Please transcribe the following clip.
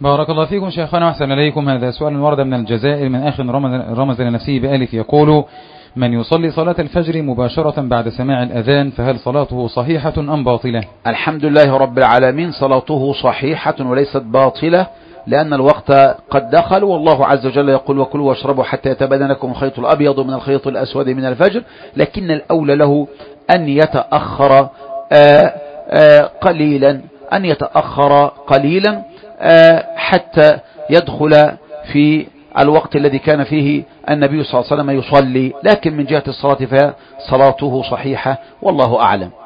بارك الله فيكم شيخنا وأحسن إليكم. هذا سؤال ورد من الجزائر من أخ رمز لنفسه بألف، يقول: من يصلي صلاة الفجر مباشرة بعد سماع الأذان فهل صلاته صحيحة أم باطلة؟ الحمد لله رب العالمين، صلاته صحيحة وليست باطلة، لأن الوقت قد دخل، والله عز وجل يقول: وكلوا واشربوا حتى يتبين لكم الخيط الأبيض من الخيط الأسود من الفجر. لكن الأولى له أن يتأخر قليلا، حتى يدخل في الوقت الذي كان فيه النبي صلى الله عليه وسلم يصلي. لكن من جهة الصلاة فصلاته صحيحة، والله أعلم.